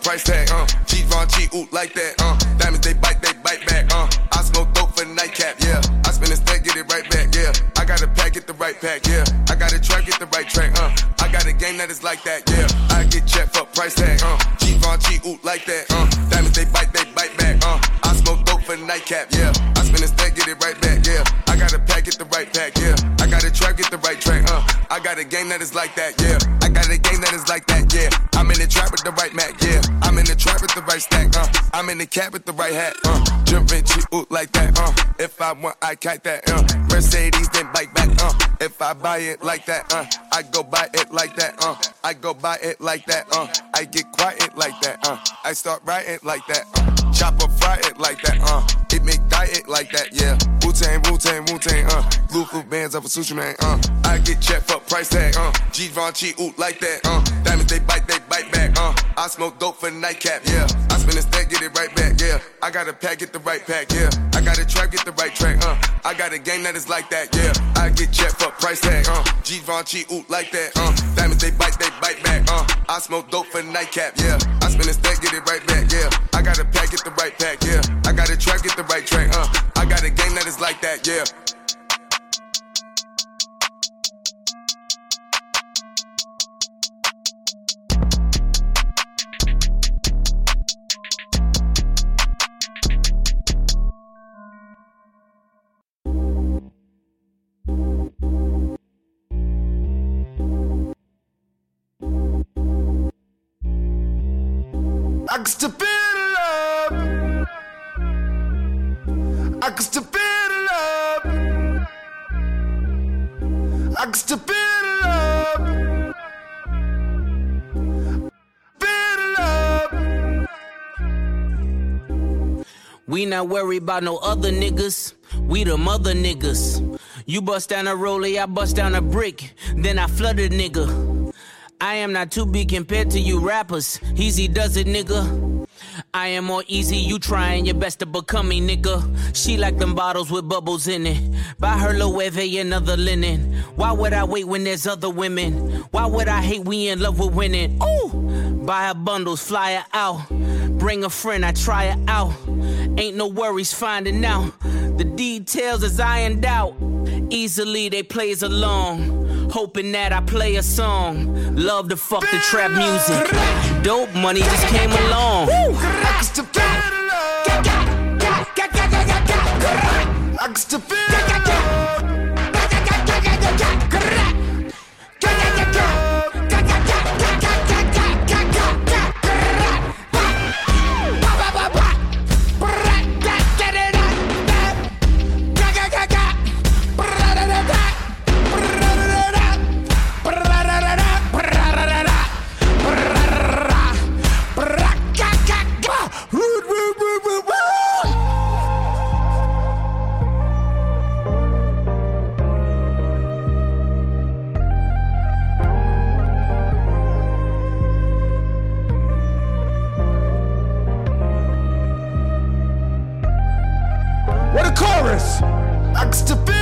price tag, Givenchy, ooh, like that, diamonds, they bite back, I smoke dope for the nightcap, yeah. I spin a stack, get it right back, yeah. I got a pack, get the right pack, yeah. I got a track, get the right track, I got a game that is like that, yeah. I get checked for price tag, Givenchy, ooh, like that, diamonds, they bite back, I smoke dope for the nightcap, yeah. I spin a stack, get it right back, yeah. I got a pack, get the right pack, yeah. I got a track, get the right track, I got a game that is like that, yeah. I got a game that is like that, yeah. I'm in the trap with the right Mac, yeah. I'm in the trap with the right stack, I'm in the cab with the right hat, jumping cheap, ooh, like that, if I want, I kite that, Mercedes, then bike back, if I buy it like that, I go buy it like that, I go buy it like that, I get quiet like that, I start writing like that, chop up, fry it like that, it make diet like that, yeah. Wu-Tang, blue food bands up a sushi man, I get checked for price tag, Givenchy, ooh, like that, diamonds, they bite back, I smoke dope for the nightcap, yeah. I spin a stack, get it right back, yeah. I got a pack, get the right pack, yeah. I got a track, get the right track, I got a game that is like that, yeah. I get checked for price tag, Givenchy, ooh, like that, diamonds, they bite back, I smoke dope for the nightcap, yeah. I spin a stack, get it right back, yeah. I got a pack, get the right pack, yeah. I got a track, get the right track, I got a game that is like that, yeah. I can still feel the love. I can still feel the love. I can still feel the love. Feel the love. We not worried about no other niggas. We the mother niggas. You bust down a rollie, I bust down a brick. Then I flood a nigga. I am not too big compared to you rappers. Easy does it, nigga. I am more easy, you trying your best to become me, nigga. She like them bottles with bubbles in it. Buy her Loewe, another linen. Why would I wait when there's other women? Why would I hate we in love with winning? Ooh! Buy her bundles, fly her out. Bring a friend, I try her out. Ain't no worries finding out. The details is ironed out. Easily they plays along, hoping that I play a song. Love to fuck the trap music. Dope money just came along. I can still feel the love. I can still feel the love. What a chorus! I can still feel